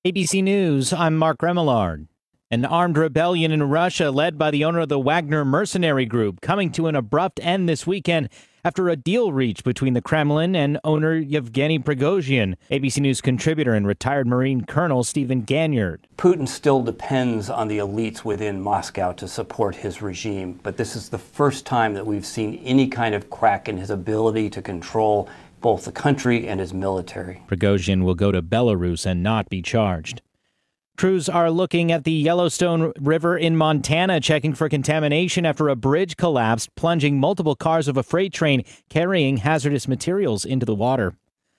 ABC News, I'm Mark Remillard. An armed rebellion in Russia led by the owner of the Wagner mercenary group coming to an abrupt end this weekend after a deal reached between the Kremlin and owner Yevgeny Prigozhin. ABC News contributor and retired Marine Colonel Stephen Ganyard. Putin still depends on the elites within Moscow to support his regime, but this is the first time that we've seen any kind of crack in his ability to control both the country and his military. Prigozhin will go to Belarus and not be charged. Crews are looking at the Yellowstone River in Montana, checking for contamination after a bridge collapsed, plunging multiple cars of a freight train carrying hazardous materials into the water.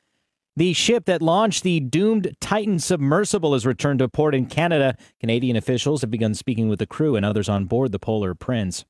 The ship that launched the doomed Titan submersible has returned to port in Canada. Canadian officials have begun speaking with the crew and others on board the Polar Prince.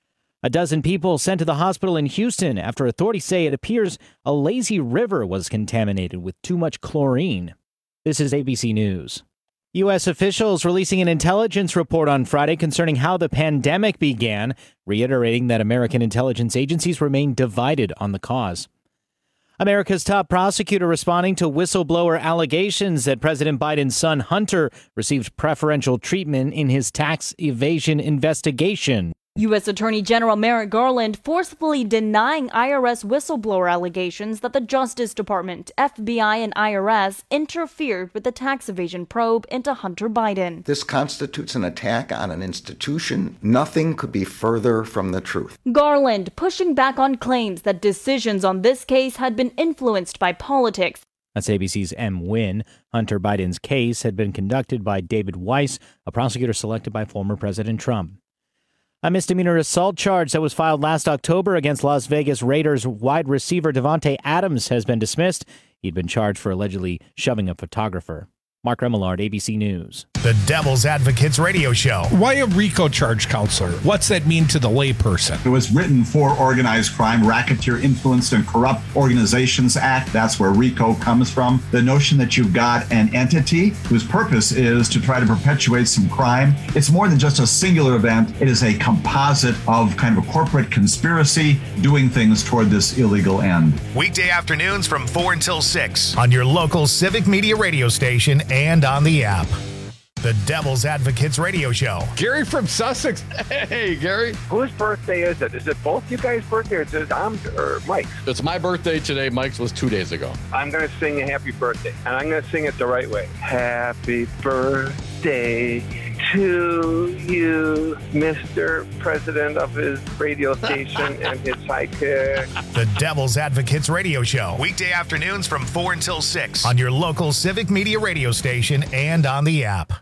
A dozen people sent to the hospital in Houston after authorities say it appears a lazy river was contaminated with too much chlorine. This is ABC News. U.S. officials releasing an intelligence report on Friday concerning how the pandemic began, reiterating that American intelligence agencies remain divided on the cause. America's top prosecutor responding to whistleblower allegations that President Biden's son Hunter received preferential treatment in his tax evasion investigation. U.S. Attorney General Merrick Garland forcefully denying IRS whistleblower allegations that the Justice Department, FBI, and IRS interfered with the tax evasion probe into Hunter Biden. This constitutes an attack on an institution. Nothing could be further from the truth. Garland pushing back on claims that decisions on this case had been influenced by politics. That's ABC's M. Wynn. Hunter Biden's case had been conducted by David Weiss, a prosecutor selected by former President Trump. A misdemeanor assault charge that was filed last October against Las Vegas Raiders wide receiver Davante Adams has been dismissed. He'd been charged for allegedly shoving a photographer. Mark Remillard, ABC News. The Devil's Advocates Radio Show. Why a RICO charge, counselor? What's that mean to the layperson? It was written for Organized Crime, Racketeer Influenced and Corrupt Organizations Act. That's where RICO comes from. The notion that you've got an entity whose purpose is to try to perpetuate some crime. It's more than just a singular event. It is a composite of kind of a corporate conspiracy doing things toward this illegal end. Weekday afternoons from 4 until 6 on your local Civic Media radio station and on the app. The Devil's Advocates Radio Show. Gary from Sussex. Hey, Gary. Whose birthday is it? Is it both you guys' birthday or is it Tom's or Mike's? It's my birthday today. Mike's was 2 days ago. I'm going to sing a happy birthday, and I'm going to sing it the right way. Happy birthday to you, Mr. President of his radio station and his sidekick. The Devil's Advocates Radio Show. Weekday afternoons from 4 until 6 on your local Civic Media radio station and on the app.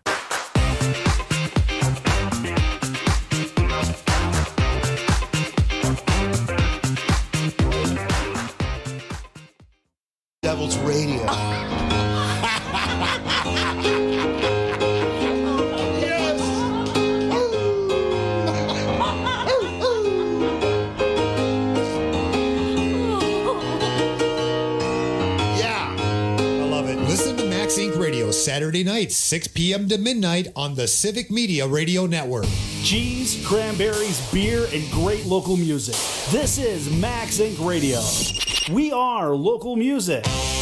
Devil's Radio. Saturday nights, 6 p.m. to midnight on the Civic Media Radio Network. Cheese, cranberries, beer, and great local music. This is Max Inc. Radio. We are local music.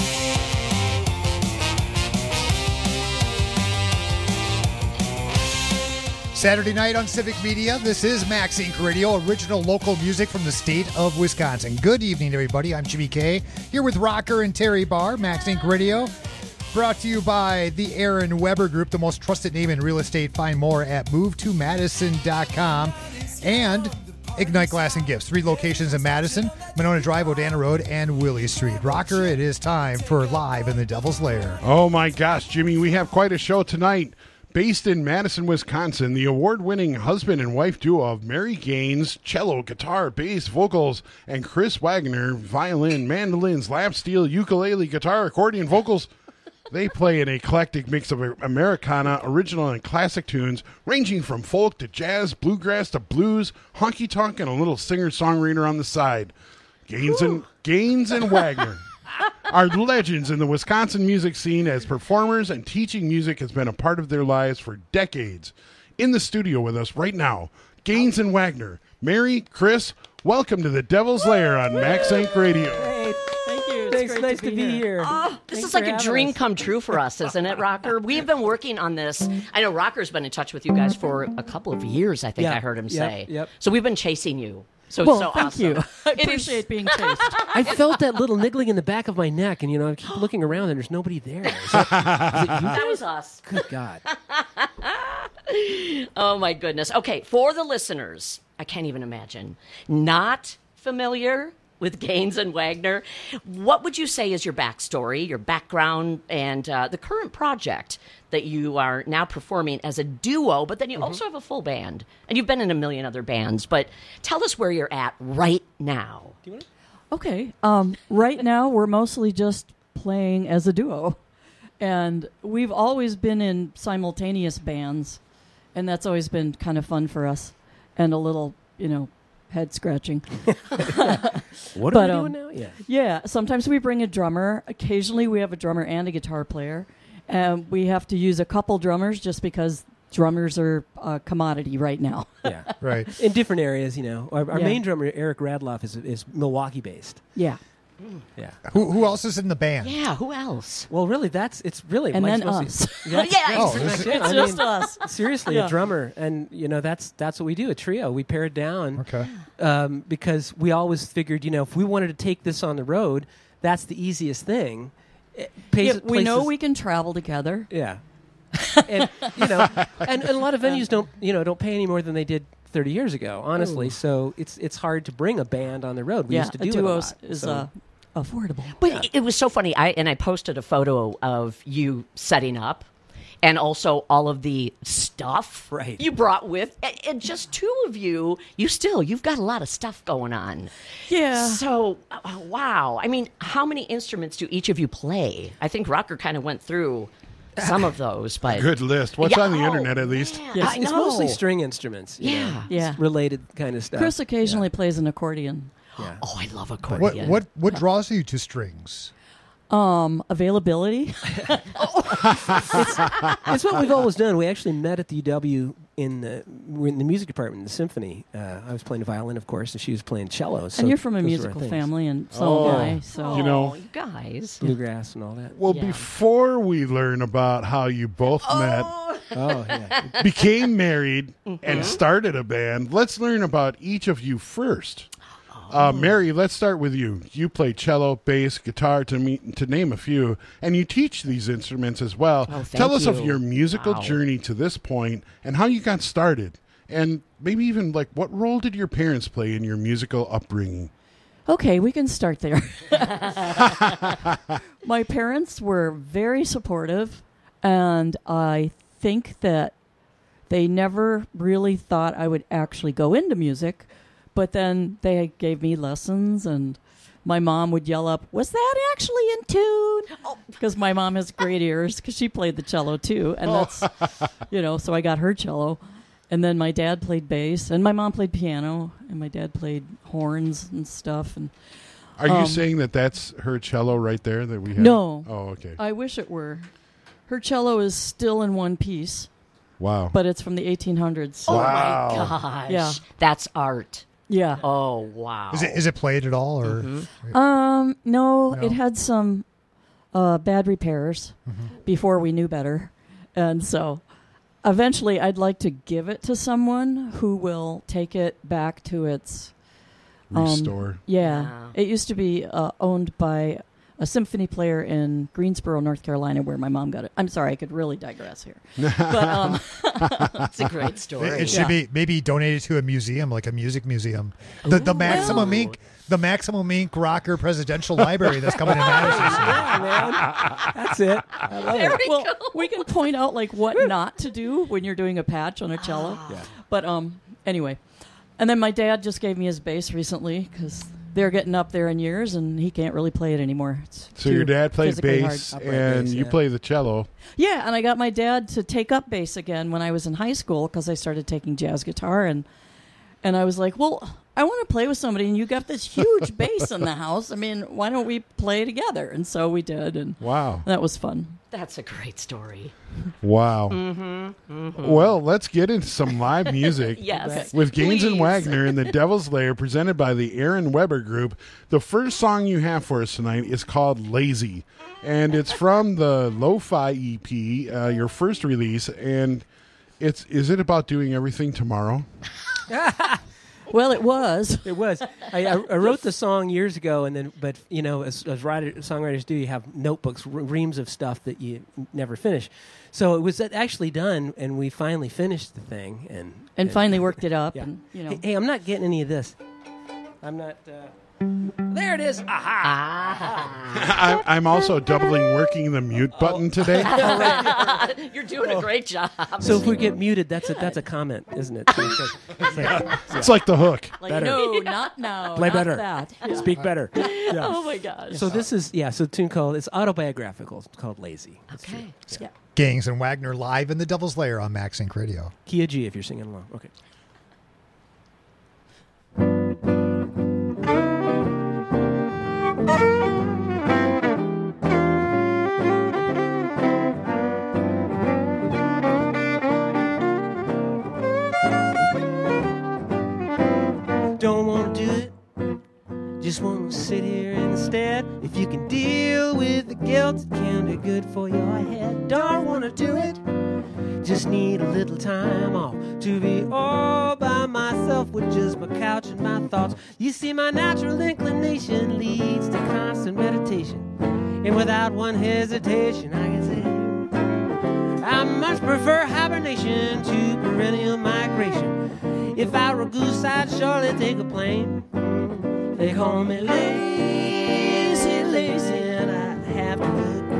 Saturday night on Civic Media, this is Max Inc. Radio, original local music from the state of Wisconsin. Good evening, everybody. I'm Jimmy K, here with Rocker and Terry Barr, Max Inc. Radio. Brought to you by the Aaron Weber Group, the most trusted name in real estate. Find more at movetomadison.com. And Ignite Glass and Gifts, 3 locations in Madison, Monona Drive, Odana Road, and Willie Street. Rocker, it is time for Live in the Devil's Lair. Oh, my gosh, Jimmy, we have quite a show tonight. Based in Madison, Wisconsin, the award-winning husband and wife duo of Mary Gaines, cello, guitar, bass, vocals, and Chris Wagner, violin, mandolins, lap steel, ukulele, guitar, accordion, vocals. They play an eclectic mix of Americana, original, and classic tunes, ranging from folk to jazz, bluegrass to blues, honky-tonk, and a little singer-songwriter on the side. Gaines and Wagner are legends in the Wisconsin music scene, as performers and teaching music has been a part of their lives for decades. In the studio with us right now, Gaines and Wagner. Mary, Chris, welcome to the Devil's Lair on Max Inc. Radio. Hey, thank you. Thanks. Nice to be here. Oh, this is like a dream come true for us, isn't it, Rocker? We've been working on this. I know Rocker's been in touch with you guys for a couple of years, I think I heard him say. Yep. So we've been chasing you. So well, it's so thank awesome. you. I appreciate being chased. I felt that little niggling in the back of my neck, and I keep looking around, and there's nobody there. Is it you That guys? was us. Good God. Oh, my goodness. Okay, for the listeners, I can't even imagine, not familiar with Gaines and Wagner, what would you say is your backstory, your background, and the current project that you are now performing as a duo, but then you also have a full band, and you've been in a million other bands, but tell us where you're at right now. Okay. Right now, we're mostly just playing as a duo. And we've always been in simultaneous bands, and that's always been kind of fun for us and a little, head scratching. What are we doing now? Yeah, sometimes we bring a drummer. Occasionally we have a drummer and a guitar player. And we have to use a couple drummers just because drummers are a commodity right now. Yeah. Right. In different areas, Our main drummer, Eric Radloff, is Milwaukee-based. Yeah. Yeah. Who else is in the band? Yeah, who else? Well, really, it's really And Mike's then mostly- us. It's just us. Seriously, Yeah. a drummer, and that's what we do. A trio. We pare it down. Okay. Because we always figured, if we wanted to take this on the road, that's the easiest thing. We know we can travel together. Yeah. And and a lot of venues don't pay any more than they did 30 years ago, honestly. Ooh. So it's hard to bring a band on the road. We used to do a it duo a lot. is So- affordable. But it was so funny. I posted a photo of you setting up and also all of the stuff you brought with. And just two of you've got a lot of stuff going on. Yeah. So, wow. I mean, how many instruments do each of you play? I think Rocker kind of went through some of those, but Good list. What's on the internet, at least? Yeah, It's mostly string instruments. Yeah. It's related kind of stuff. Chris occasionally plays an accordion. Yeah. Oh, I love accordion. What draws you to strings? Availability. It's what we've always done. We actually met at the UW we're in the music department in the symphony. I was playing the violin, of course, and she was playing cello. So And you're from a those were our musical things. family, and so am I. So you guys. Bluegrass and all that. Well, before we learn about how you both met, became married, and started a band, let's learn about each of you first. Mary, let's start with you. You play cello, bass, guitar, to name a few, and you teach these instruments as well. Tell us of your musical journey to this point and how you got started, and maybe even what role did your parents play in your musical upbringing? Okay, we can start there. My parents were very supportive, and I think that they never really thought I would actually go into music. But then they gave me lessons, and my mom would yell up, "Was that actually in tune?" Because my mom has great ears, because she played the cello too, and that's, so I got her cello. And then my dad played bass, and my mom played piano, and my dad played horns and stuff. And Are you saying that that's her cello right there that we have? No. Oh, okay. I wish it were. Her cello is still in one piece. Wow. But it's from the 1800s. Oh, my gosh. Yeah. That's art. Yeah. Oh, wow. Is it played at all, or? No, it had some bad repairs before we knew better, and so eventually I'd like to give it to someone who will take it back to its restore. Yeah, it used to be owned by a symphony player in Greensboro, North Carolina, where my mom got it. I'm sorry, I could really digress here. But it's a great story. It should be maybe donated to a museum, like a music museum. The Maximum Inc. The Maximum Inc. Rocker Presidential Library that's coming in Madison. Yeah, man. That's it. I love it. Well, we can point out what not to do when you're doing a patch on a cello. Yeah. But anyway, and then my dad just gave me his bass recently because they're getting up there in years, and he can't really play it anymore. So your dad plays bass, hard. and you play the cello. Yeah, and I got my dad to take up bass again when I was in high school because I started taking jazz guitar, and I was like, well, I want to play with somebody, and you got this huge bass in the house. I mean, why don't we play together? And so we did, and wow, that was fun. That's a great story. Wow. Mm-hmm, mm-hmm. Well, let's get into some live music. Yes, with Gaines and please. Wagner and the Devil's Lair, presented by the Aaron Weber Group. The first song you have for us tonight is called Lazy, and it's from the Lo-Fi EP, your first release, and is it about doing everything tomorrow? Well, it was. It was. I wrote the song years ago, but you know, as songwriters do, you have notebooks, reams of stuff that you never finish. So it was actually done, and we finally finished the thing, and finally worked it up. Yeah. And, you know. Hey, I'm not getting any of this. I'm not. There it is. Aha! I'm also working the mute button today. You're doing a great job. So if we get muted, that's a comment, isn't it? It's like the hook. Like, better. no, not now. Play not better. That. Speak better. Yeah. Oh my gosh. So this is so tune called, it's autobiographical. It's called Lazy. Okay. Yeah. Gaines and Wagner live in the Devil's Lair on Max Inc. Radio. Key G if you're singing along. Okay. Don't want to do it, just want to sit here instead. If you can deal with the guilt, it can be good for your head. Don't want to do it, just need a little time off to be all by myself with just my couch and my thoughts. You see, my natural inclination leads to constant meditation, and without one hesitation I can say I much prefer hibernation to perennial migration. If I were a goose, I'd surely take a plane. They call me lazy, lazy, and I have to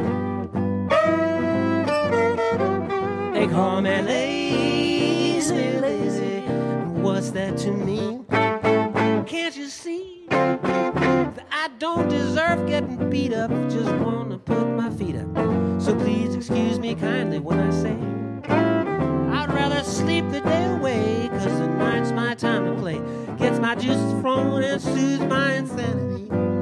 look. They call me lazy, lazy. What's that to me? Can't you see that I don't deserve getting beat up? Just want to put my feet up. So please excuse me kindly when I say I'd rather sleep the day away, 'cause the night's my time to play. Gets my juices flowing and soothes my insanity.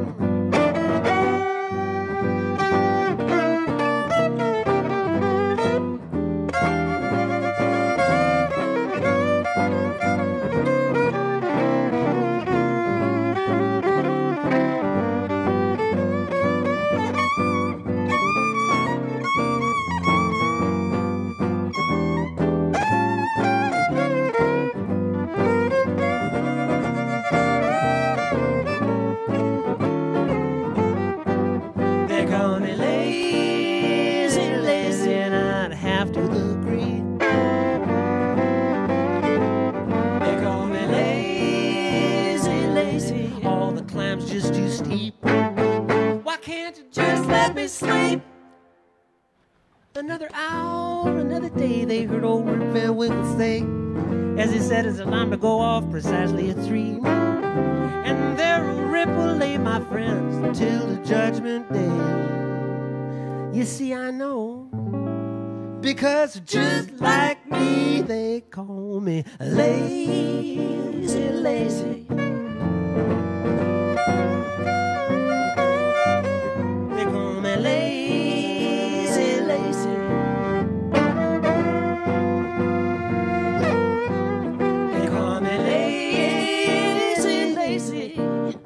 Another hour, another day, they heard old Rip Van Winkle say, as he set his alarm to go off precisely at 3. And there Rip will lay, my friends, until the judgment day. You see, I know, because just like me, they call me lazy, lazy. They call me lazy, lazy. They call me lazy, lazy.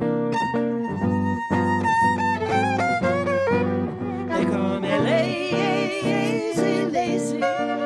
They call me lazy, lazy.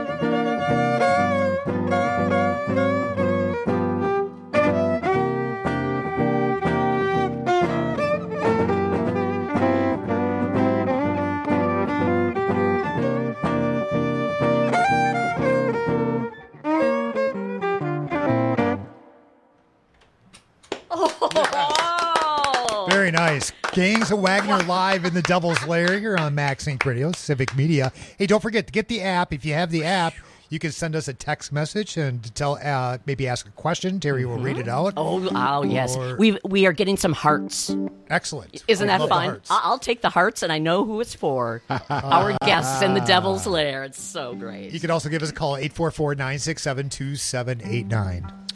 Very nice. Gaines and Wagner live in the Devil's Lair here on Max Inc. Radio, Civic Media. Hey, don't forget to get the app. If you have the app, you can send us a text message and tell, maybe ask a question. Terry will read it out. Oh, yes. We are getting some hearts. Excellent. Isn't I that love the fun? hearts. I'll take the hearts, and I know who it's for. Our guests in the Devil's Lair. It's so great. You can also give us a call, 844-967-2789.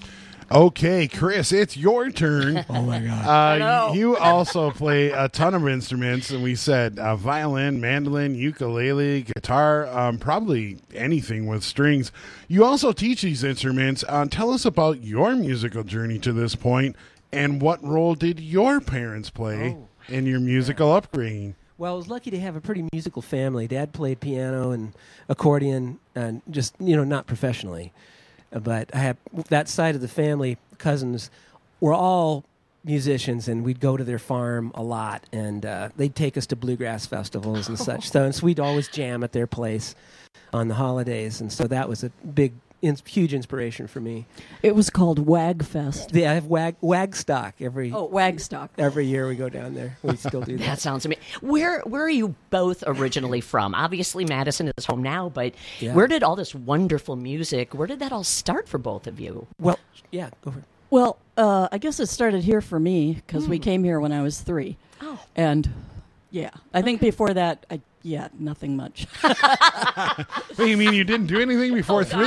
Okay, Chris, it's your turn. Oh, my God. You also play a ton of instruments, and we said violin, mandolin, ukulele, guitar, probably anything with strings. You also teach these instruments. Tell us about your musical journey to this point, and what role did your parents play in your musical upbringing? Well, I was lucky to have a pretty musical family. Dad played piano and accordion, and just, not professionally. But I have that side of the family, cousins, were all musicians, and we'd go to their farm a lot, and they'd take us to bluegrass festivals and such. So we'd always jam at their place on the holidays, and so that was a huge inspiration for me. It was called Wagfest. Yeah, I have Wagstock every. Oh, Wagstock. Every year we go down there. We still do that. That sounds amazing. Where are you both originally from? Obviously, Madison is home now, but where did all this wonderful music? Where did that all start for both of you? Well, yeah, go for it. Well, I guess it started here for me because we came here when I was 3. Oh, and I think before that, nothing much. What, you mean you didn't do anything before 3?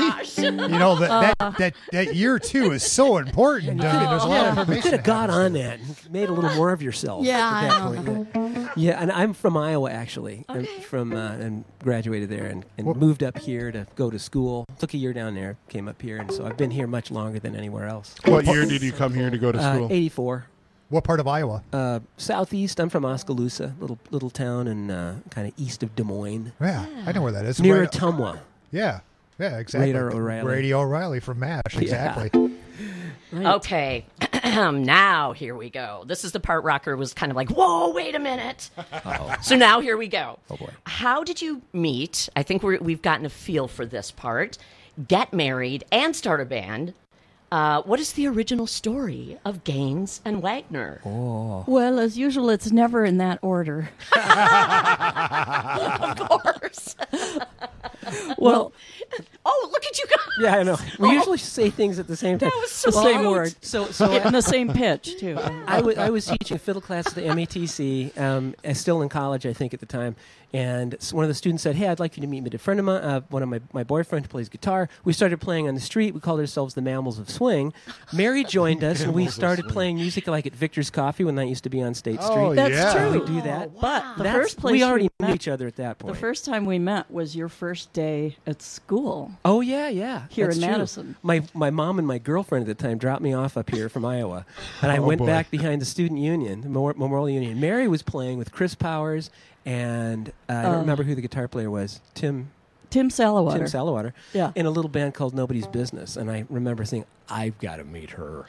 That year 2 is so important. There's a lot of information. You could have got on that and made a little more of yourself. Yeah, at that point. Yeah, and I'm from Iowa, actually. I'm from and graduated there and moved up here to go to school. Took a year down there, came up here, and so I've been here much longer than anywhere else. What year did you come here to go to school? 84. What part of Iowa? Southeast. I'm from Oskaloosa, little town and kind of east of Des Moines. Yeah, I know where that is. Near Ottumwa. Yeah, exactly. Rady O'Reilly from MASH, exactly. Right. Okay, now here we go. This is the part Rocker was kind of like, whoa, wait a minute. So now here we go. Oh, boy. How did you meet? I think we've gotten a feel for this part. Get married and start a band. What is the original story of Gaines and Wagner? Oh. Well, as usual, it's never in that order. Of course. Well, look at you guys. Yeah, I know. We usually say things at the same time. That was so the same cute. word. So In the same pitch, too. I was teaching a fiddle class at the METC, still in college, I think, at the time. And one of the students said, "Hey, I'd like you to meet me. A friend of mine, one of my boyfriend who plays guitar." We started playing on the street. We called ourselves the Mammals of Swing. Mary joined us, and we started playing music like at Victor's Coffee when that used to be on State Street. Oh, That's yeah. true. We do that. But the first place we already met, knew each other at that point. The first time we met was your first day at school. Oh yeah. Here That's in true. Madison. My mom and my girlfriend at the time dropped me off up here from Iowa, and I went back behind the Student Union, the Memorial Union. Mary was playing with Chris Powers, and I don't remember who the guitar player was. Tim Salawater. Yeah. In a little band called Nobody's Business, and I remember saying, "I've got to meet her."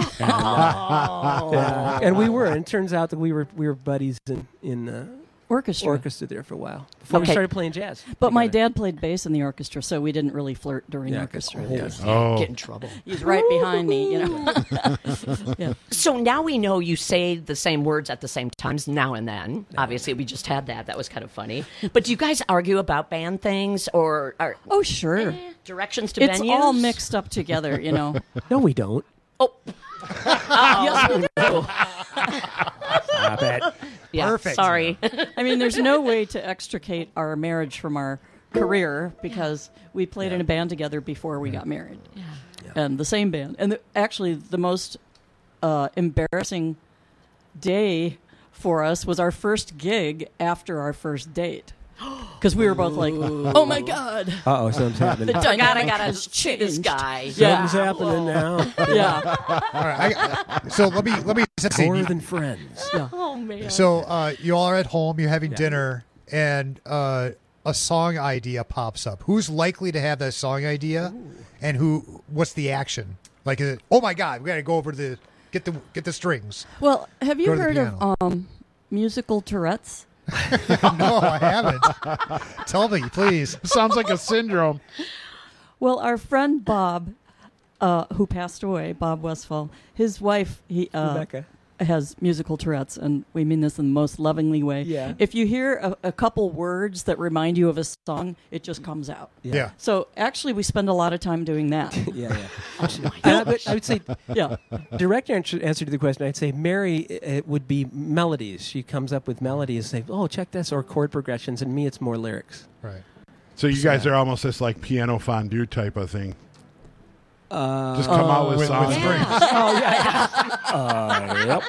And we were. And it turns out that we were buddies in orchestra there for a while before we started playing jazz. But my dad played bass in the orchestra, so we didn't really flirt during orchestra. Get in trouble. He's right behind me, Yeah. So now we know you say the same words at the same times now and then. Obviously, we just had that. That was kind of funny. But do you guys argue about band things or Oh, sure. Directions to It's venues? all mixed up together, No, we don't. Oh. Yes, we do. Stop it. Yeah, Perfect. Sorry. I mean, there's no way to extricate our marriage from our career because we played in a band together before we got married. Yeah. And the same band. And actually, the most embarrassing day for us was our first gig after our first date. Because we were both like, oh my God. Uh-oh, something's happening. The I dynamic gotta has shoot this changed. guy. Yeah. Something's happening now. Yeah. All right. So let me say, More than friends. Oh, man. so you all are at home, you're having dinner, and a song idea pops up. Who's likely to have that song idea, and what's the action? Like, is it, oh my God, we got to go over to get the strings. Well, have you Go to the heard of musical Tourette's? No, I haven't. Tell me, please. Sounds like a syndrome. Well, our friend Bob, who passed away, Bob Westfall, his wife, Rebecca, has musical Tourette's, and we mean this in the most lovingly way. Yeah. If you hear a couple words that remind you of a song, it just comes out. Yeah. So actually, we spend a lot of time doing that. Yeah. But I would say, Yeah. direct answer to the question, I'd say Mary, it would be melodies. She comes up with melodies, say, "Oh, check this," or chord progressions. And me, it's more lyrics. Right. So you guys are almost this like piano fondue type of thing. Just come out with songs. Oh, yeah. Yep.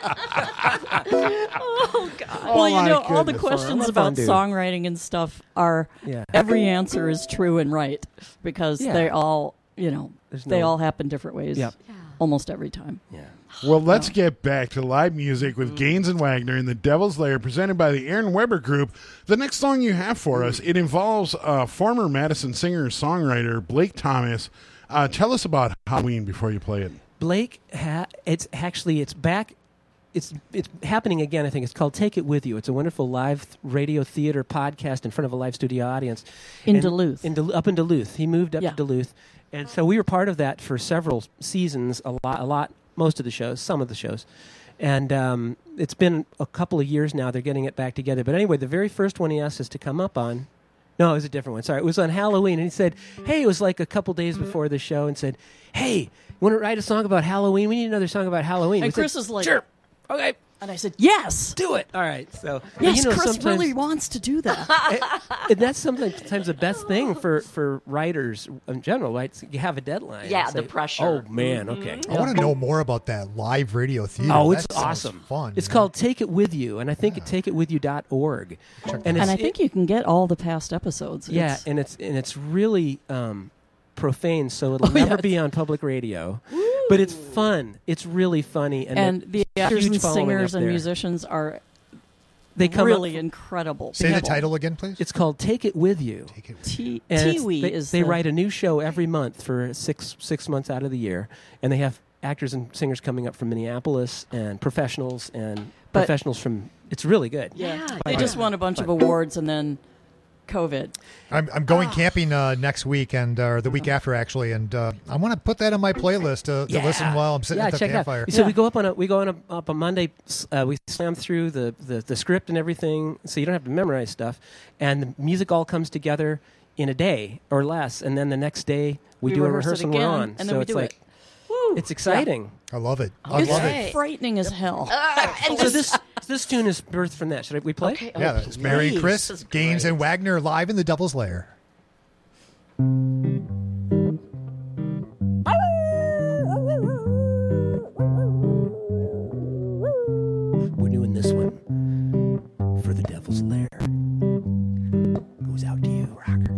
Oh, God. Well, you know, all the questions about songwriting and stuff are, every answer is true and right because they all, they all happen different ways almost every time. Yeah. Well, let's get back to live music with Gaines and Wagner in the Devil's Lair, presented by the Aaron Weber Group. The next song you have for us, it involves former Madison singer-songwriter Blake Thomas. Tell us about Halloween before you play it. Blake, it's back. It's happening again, I think. It's called Take It With You. It's a wonderful live radio theater podcast in front of a live studio audience. Duluth. Up in Duluth. He moved up to Duluth. And so we were part of that for several seasons, a lot, most of the shows, some of the shows. And it's been a couple of years now. They're getting it back together. But anyway, the very first one he asked us to come up on, no, it was a different one. Sorry, it was on Halloween. And he said, hey, it was like a couple days before the show, and said, hey, you want to write a song about Halloween? We need another song about Halloween. And Chris is like, sure, okay. And I said, yes. Do it. All right. So yes, Chris really wants to do that. And that's sometimes the best thing for writers in general, right? So you have a deadline. Yeah, the pressure. Oh, man, okay. I want to know more about that live radio theater. Oh, it's that awesome. Fun. It's called Take It With You, and I think at takeitwithyou.org. And I think you can get all the past episodes. Yeah, and it's really profane, so it'll never be on public radio. But it's fun. It's really funny. And the actors and singers and musicians are really incredible. Say the title again, please. It's called Take It With You. They write a new show every month for six months out of the year, and they have actors and singers coming up from Minneapolis and professionals from. It's really good. Yeah, they just won a bunch of awards, and then COVID. I'm going camping next week or the week after actually, and I want to put that on my playlist to listen while I'm sitting at the campfire. So we go up on Monday. We slam through the script and everything, so you don't have to memorize stuff, and the music all comes together in a day or less, and then the next day we do a rehearsal and we're on. And then we do it. It's exciting. I love it. It's frightening as hell. So this tune is birthed from that. Should we play? Okay. Yeah, it's Mary and Chris, Gaines and Wagner live in the Devil's Lair. We're doing this one for the Devil's Lair. Goes out to you, rocker.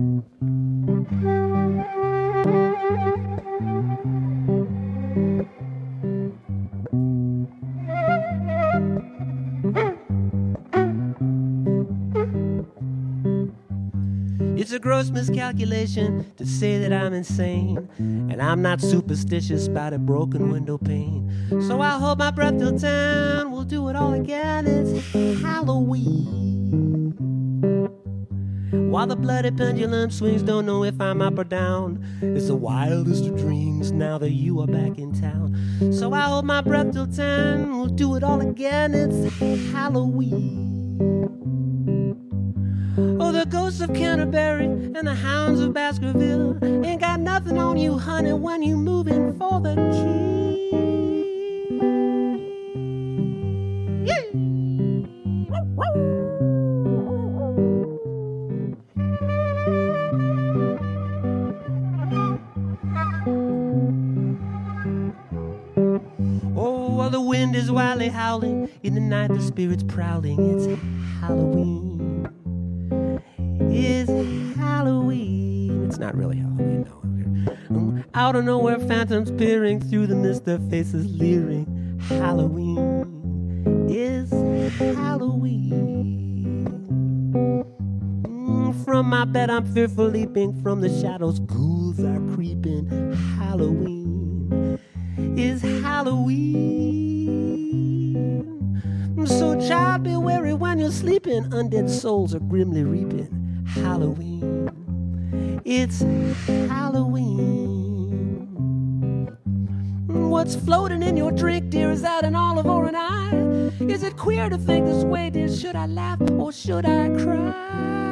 It's a gross miscalculation to say that I'm insane, and I'm not superstitious about a broken window pane. So I'll hold my breath till town, we'll do it all again. It's Halloween. While the bloody pendulum swings, don't know if I'm up or down. It's the wildest of dreams now that you are back in town. So I hold my breath till 10, we'll do it all again. It's Halloween. Oh, the ghosts of Canterbury and the hounds of Baskerville ain't got nothing on you, honey, when you moving for the king. Oh, well, the wind is wildly howling, in the night the spirit's prowling. It's Halloween. It's Halloween. It's not really Halloween, no. Out of nowhere, phantoms peering through the mist, their faces leering. Halloween is Halloween. From my bed, I'm fearful leaping. From the shadows, ghouls are creeping. Halloween is Halloween. So, child, be wary when you're sleeping. Undead souls are grimly reaping. Halloween, it's Halloween. What's floating in your drink, dear? Is that an olive or an eye? Is it queer to think this way, dear? Should I laugh or should I cry?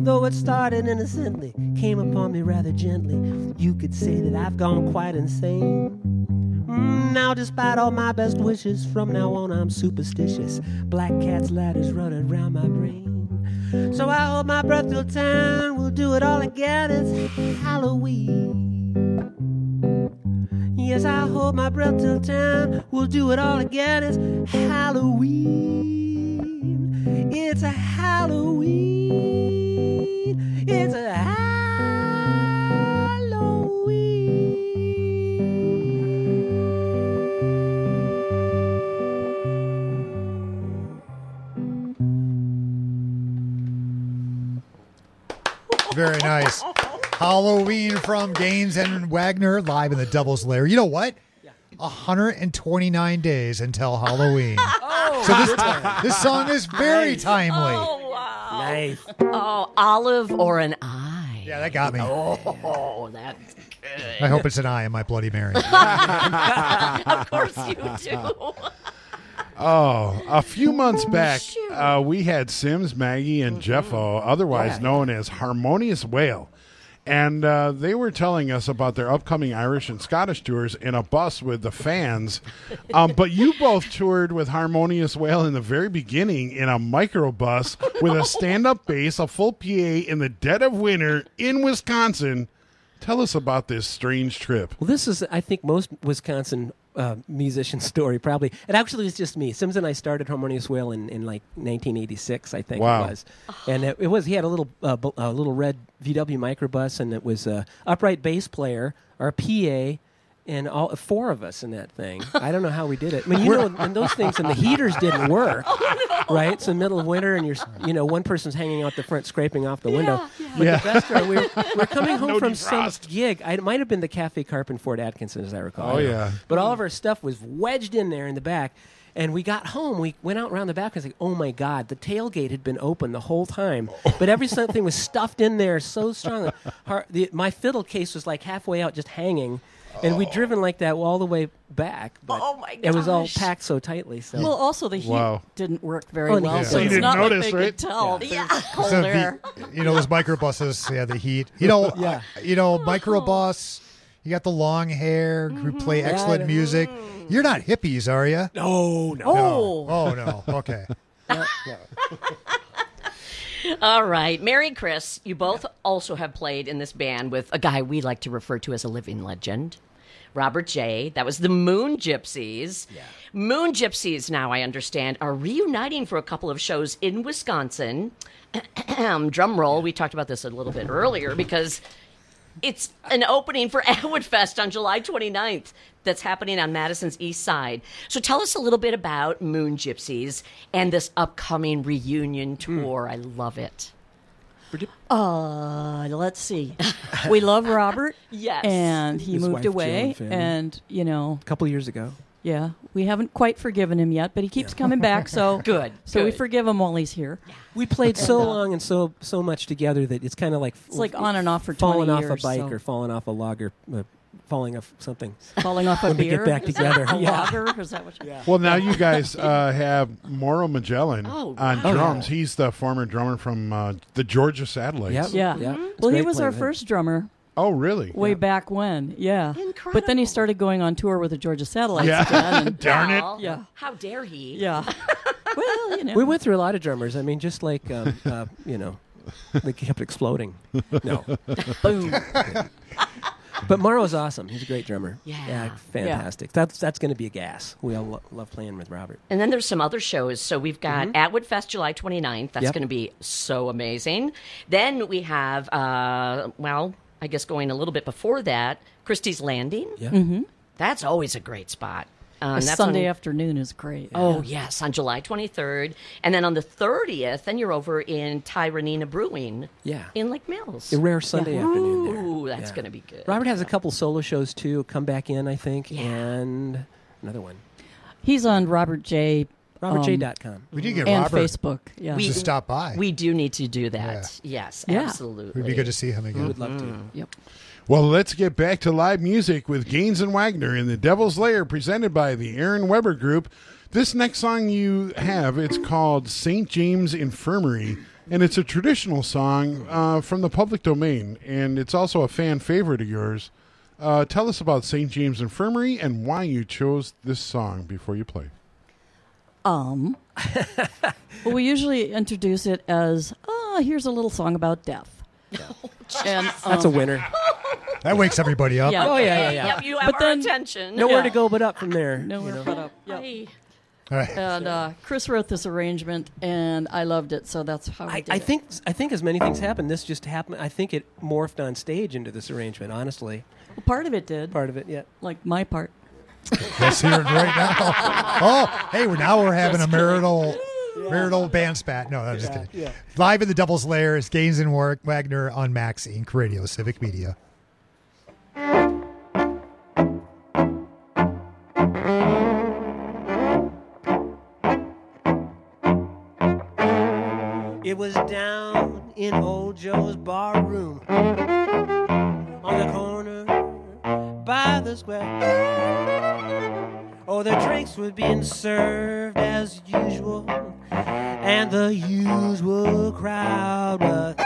Though it started innocently, came upon me rather gently. You could say that I've gone quite insane. Now, despite all my best wishes, from now on I'm superstitious. Black cat's ladders running around my brain. So I hold my breath till time. We'll do it all again. It's Halloween. Yes, I hold my breath till time. We'll do it all again. It's Halloween. It's a Halloween. It's a Very nice. Halloween from Gaines and Wagner live in the Devil's Lair. You know what? 129 days until Halloween. So this song is very timely. Oh, wow. Nice. Oh, olive or an eye? Yeah, that got me. Oh, that's good. I hope it's an eye in my Bloody Mary. Of course you do. Oh, a few months back, we had Sims, Maggie, and Jeffo, otherwise known as Harmonious Whale. And they were telling us about their upcoming Irish and Scottish tours in a bus with the fans. But you both toured with Harmonious Whale in the very beginning in a microbus with a stand-up bass, a full PA in the dead of winter in Wisconsin. Tell us about this strange trip. Well, this is, I think, most Wisconsin musician story, probably. It actually was just me. Sims and I started Harmonious Whale in like 1986, I think it was. And it was, he had a little red VW microbus, and it was a upright bass player, our PA, and all four of us in that thing. I don't know how we did it. I mean, you know, and those things, and the heaters didn't work, right? It's the middle of winter, and one person's hanging out the front, scraping off the window. But the best part, we're coming home from some gig. It might have been the Cafe Carp in Fort Atkinson, as I recall. Oh, yeah. But all of our stuff was wedged in there in the back. And we got home. We went out around the back. I was like, oh, my God. The tailgate had been open the whole time. But something was stuffed in there so strongly. My fiddle case was like halfway out just hanging. And we'd driven like that all the way back. But oh, my gosh. It was all packed so tightly. So. Well, also the heat didn't work very well. Yeah. So you it's didn't not notice, like they right? could tell. Yeah. Cold So air. those microbuses, the heat. Microbus, you got the long hair, who play excellent music. You're not hippies, are you? No. Oh, no. Okay. All right. Mary, Chris, you both also have played in this band with a guy we like to refer to as a living legend, Robert J. That was the Moon Gypsies. Yeah. Moon Gypsies, now I understand, are reuniting for a couple of shows in Wisconsin. Drum roll. We talked about this a little bit earlier because it's an opening for Atwood Fest on July 29th that's happening on Madison's East Side. So tell us a little bit about Moon Gypsies and this upcoming reunion tour. I love it. Let's see. We love Robert. Yes. And he His moved wife, away. Jill, and And, a couple years ago. yeah, we haven't quite forgiven him yet, but he keeps coming back. So Good. So we forgive him while he's here. We played so long and so much together that it's kind of like It's like on and off for 20 falling off years. a bike so. or falling off a log or falling off something. Falling off a When we beer. get back Is together. that a Yeah. lager? Is that what you Well, now you guys have Mauro Magellan Oh, on wow. drums. He's the former drummer from the Georgia Satellites. Yep. Yeah. It's Well, he great was our playing with him. first drummer Oh, really? way back when. Yeah. Incredible. But then he started going on tour with the Georgia Satellites Yeah. again. and- Darn it. Well, Yeah. How dare he? yeah. Well, We went through a lot of drummers. I mean, just like, they kept exploding. No. Boom. But Mauro's awesome. He's a great drummer. Yeah. Fantastic. That's going to be a gas. We all love playing with Robert. And then there's some other shows. So we've got Atwood Fest July 29th. That's going to be so amazing. Then we have, I guess going a little bit before that, Christie's Landing. Yeah. Mm-hmm. That's always a great spot. A That's Sunday on- afternoon is great. Oh, yes, on July 23rd. And then on the 30th, then you're over in Tyranina Brewing Yeah. in Lake Mills. A rare Sunday afternoon there. Ooh, that's Yeah. going to be good. Robert has a couple solo shows, too. Come Back In, I think. Yeah. And another one. He's on Robert J. RobertJ.com. We did get and Robert Facebook. Yeah. to stop by. We do need to do that. Yes, Yeah. absolutely. It would be good to see him again. We would love to. Yep. Well, let's get back to live music with Gaines and Wagner in the Devil's Lair, presented by the Aaron Weber Group. This next song you have, it's called St. James Infirmary. And it's a traditional song from the public domain, and it's also a fan favorite of yours. Tell us about St. James Infirmary and why you chose this song before you play. Well, we usually introduce it as, here's a little song about death. And that's a winner. That wakes everybody up. Yeah. Oh, yeah. Yep, you have our attention. Nowhere to go but up from there. Nowhere but up. Yep. Hey. All right. And Chris wrote this arrangement, and I loved it, so that's how I did I it. think as many things happened, this just happened. I think it morphed on stage into this arrangement, honestly. Well, part of it did. Part of it, yeah. Like my part. Let's hear it right now. Oh, hey, now we're having a marital band spat. No, I'm just kidding. Yeah. Live in the Devil's Lair is Gaines and Wagner on Max Inc. Radio, Civic Media. It was down in old Joe's bar room on the corner by the square. Oh, the drinks were being served as usual, and the usual crowd was.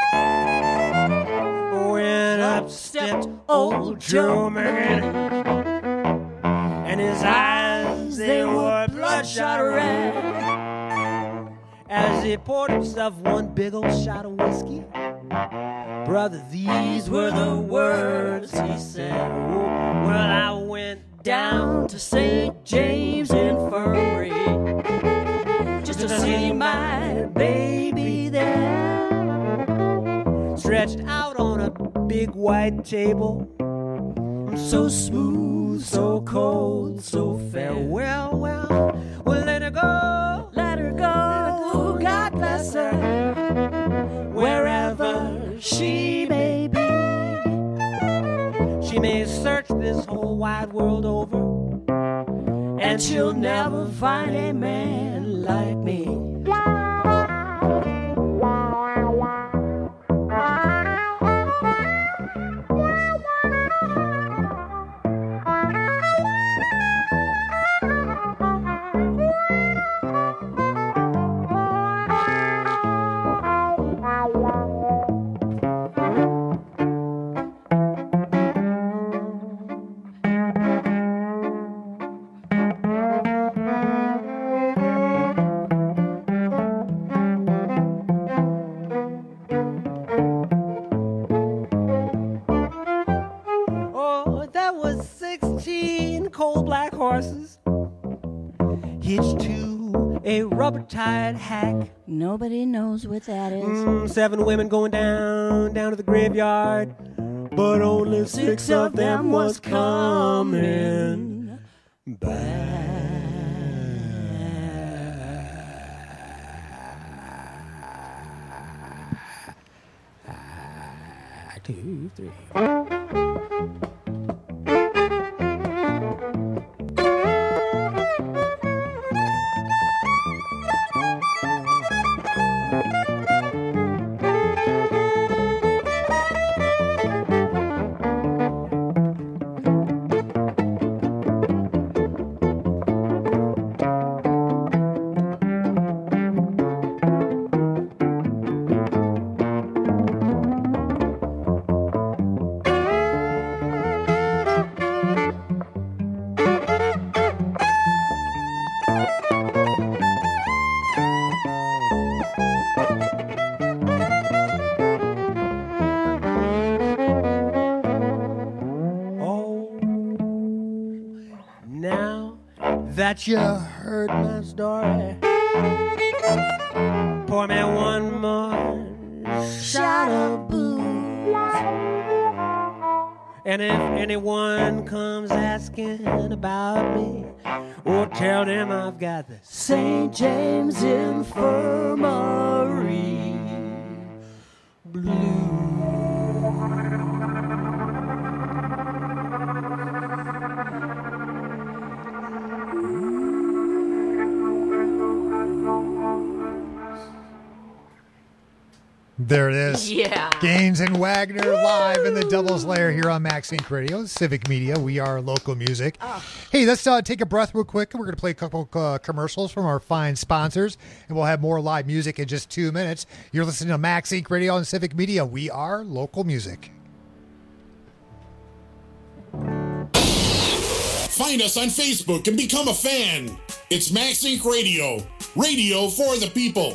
When up stepped old Joe Merritt, and his eyes, they were bloodshot red, as he poured himself one big old shot of whiskey. Brother, these were the words he said. Oh, well, I went down to St. James Infirmary just to see my baby there, stretched out on a big white table, so smooth, so cold, so fair. Well, we'll let her go, God bless her, wherever she may be. She may search this whole wide world over, and she'll never find a man like me. Hitched to a rubber-tied hack. Nobody knows what that is. 7 women going down to the graveyard, but only 6 of them was coming back. 2, 3. That you heard my story, pour me one more shot of booze. And if anyone comes asking about me, oh, tell them I've got the St. James Infirmary blues. There it is. Yeah. Gaines and Wagner live in the Devil's Lair here on Max Inc. Radio, Civic Media. We are local music. Hey, let's take a breath real quick. We're going to play a couple commercials from our fine sponsors, and we'll have more live music in just 2 minutes. You're listening to Max Inc. Radio on Civic Media. We are local music. Find us on Facebook and become a fan. It's Max Inc. Radio. Radio for the people.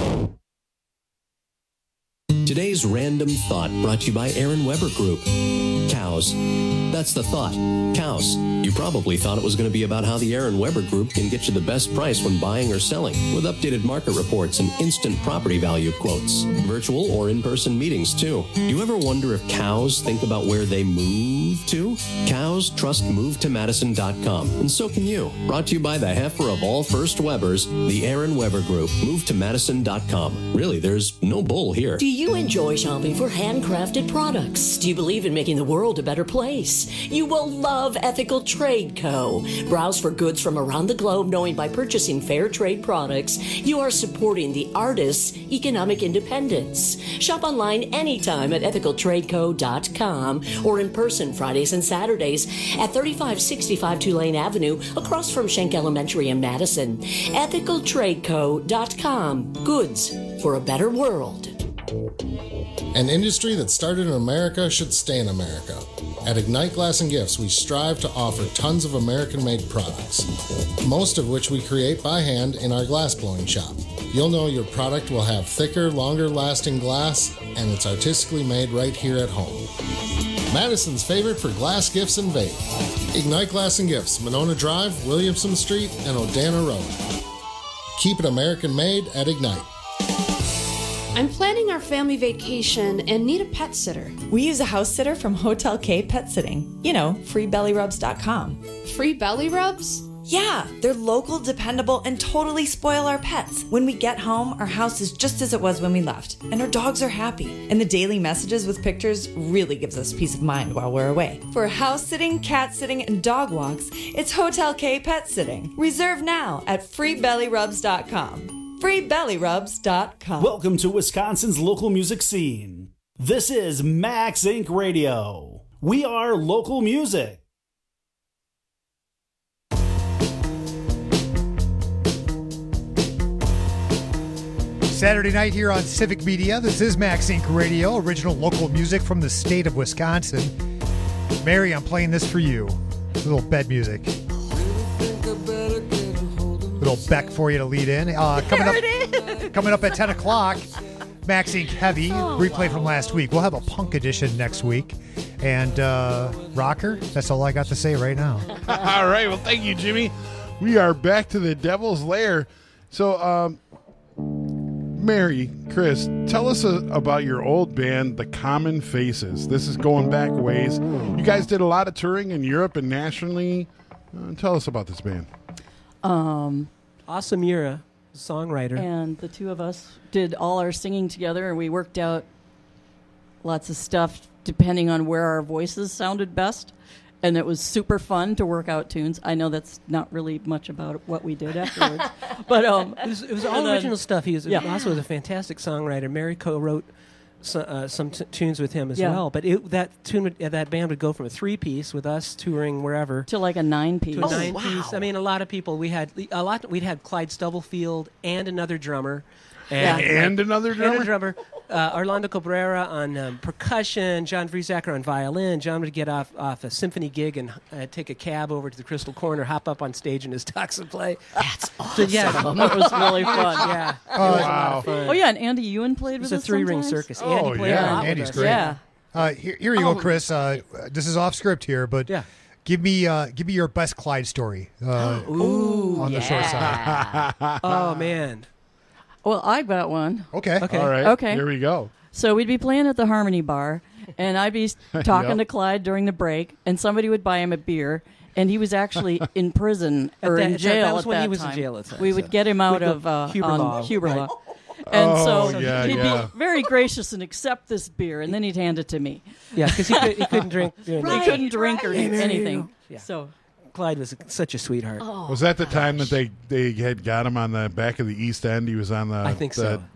Today's Random Thought brought to you by Aaron Weber Group. Cows. That's the thought. Cows. You probably thought it was going to be about how the Aaron Weber Group can get you the best price when buying or selling, with updated market reports and instant property value quotes. Virtual or in-person meetings, too. Do you ever wonder if cows think about where they move to? Cows trust MoveToMadison.com, and so can you. Brought to you by the heifer of all first Webers, the Aaron Weber Group. MoveToMadison.com. Really, there's no bull here. Do you enjoy shopping for handcrafted products? Do you believe in making the world a better place? You will love Ethical Trade Co. Browse for goods from around the globe, knowing by purchasing fair trade products, you are supporting the artists' economic independence. Shop online anytime at ethicaltradeco.com or in person Fridays and Saturdays at 3565 Tulane Avenue across from Schenck Elementary in Madison. ethicaltradeco.com. Goods for a better world. An industry that started in America should stay in America. At Ignite Glass and Gifts, we strive to offer tons of American-made products, most of which we create by hand in our glass blowing shop. You'll know your product will have thicker, longer-lasting glass, and it's artistically made right here at home. Madison's favorite for glass gifts and vape. Ignite Glass and Gifts, Monona Drive, Williamson Street, and Odana Road. Keep it American-made at Ignite. I'm planning our family vacation and need a pet sitter. We use a house sitter from Hotel K Pet Sitting. You know, freebellyrubs.com. Free belly rubs? Yeah, they're local, dependable, and totally spoil our pets. When we get home, our house is just as it was when we left, and our dogs are happy. And the daily messages with pictures really gives us peace of mind while we're away. For house sitting, cat sitting, and dog walks, it's Hotel K Pet Sitting. Reserve now at freebellyrubs.com. freebellyrubs.com. Welcome to Wisconsin's local music scene. This is Max Inc. Radio. We are local music. Saturday night here on Civic Media. This is Max Inc. Radio, original local music from the state of Wisconsin. Mary, I'm playing this for you. A little bed music. Little Beck for you to lead in. Coming up at 10 o'clock, Max Inc. Heavy, replay from last week. We'll have a punk edition next week. And Rocker, that's all I got to say right now. All right, well, thank you, Jimmy. We are back to the Devil's Lair. So, Mary, Chris, tell us about your old band, The Common Faces. This is going back ways. You guys did a lot of touring in Europe and nationally. Tell us about this band. Asamira, songwriter. And the two of us did all our singing together, and we worked out lots of stuff depending on where our voices sounded best. And it was super fun to work out tunes. I know that's not really much about what we did afterwards. But it was all original stuff. He was also was a fantastic songwriter. Mary co-wrote some tunes with him as well. But that band would go from a 3-piece with us touring wherever to like a 9-piece. To a 9-piece. I mean, a lot of people. We'd had Clyde Stubblefield and another drummer. And another drummer? Orlando Cabrera on percussion, John Vriesacker on violin. John would get off a symphony gig and take a cab over to the Crystal Corner, hop up on stage in his tux and play. That's awesome. So, that was really fun. Yeah. Oh, wow. Fun. Oh, yeah, and Andy Ewan played with us. It's a 3-ring circus. Andy played a lot Andy's with great. us. Yeah. Here you go, Chris. This is off script here, but give me your best Clyde story on the short side. Oh, man. Well, I got one. Okay. All right. Okay. Here we go. So we'd be playing at the Harmony Bar, and I'd be talking to Clyde during the break, and somebody would buy him a beer, and he was actually in prison or in jail that was at when that he was time. in jail at the time. We would get him out of Huber Law. And so he'd be very gracious and accept this beer, and then he'd hand it to me. Yeah, because he couldn't drink. He couldn't drink or anything. Yeah. So Clyde was such a sweetheart. Was that the time that they had got him on the back of the East End? He was on the I think so.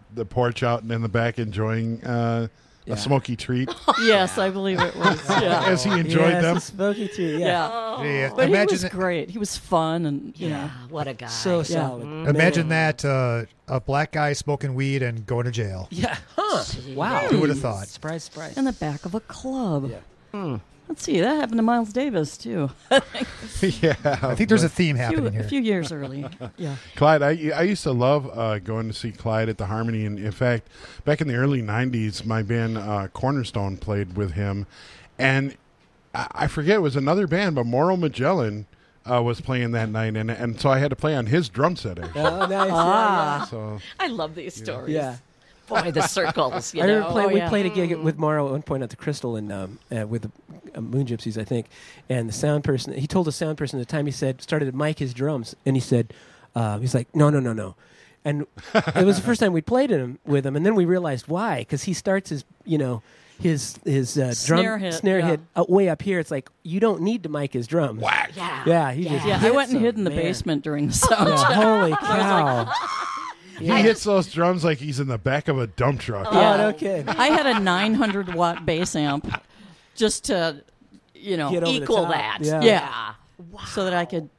the porch out and in the back enjoying a smoky treat. Yes, I believe it was. Yeah. As he enjoyed them. A smoky treat. Yeah. Yeah. But Imagine he was that- great. He was fun, and you know, what a guy. So solid. Imagine that a black guy smoking weed and going to jail. Yeah. Huh. Wow. Who would have thought? Surprise, surprise. in the back of a club. Let's see, that happened to Miles Davis too. Yeah. I think there's a theme happening A here. few years early. Yeah. Clyde, I used to love going to see Clyde at the Harmony, and in fact, back in the early '90s, my band Cornerstone played with him, and I forget, it was another band, but Mauro Magellan was playing that night, and so I had to play on his drum set. Actually. Oh, nice. So I love these stories. Yeah. Boy, the circles. You I remember know? we played a gig with Morrow at one point at the Crystal and with the Moon Gypsies, I think. And the sound person, he told the sound person at the time, he said, started to mic his drums, and he said, he's like, no. And it was the first time we played with him, and then we realized why, because he starts his, his Snare drum hit, snare yeah. hit way up here. It's like, you don't need to mic his drums. Whack. Yeah, he just I hits went and them, hid in the man. basement during the sound. Yeah, check. holy cow. he hits those drums like he's in the back of a dump truck. Oh, no kidding. I had a 900-watt bass amp just to, Get over the Equal top. that. Yeah. so that I could,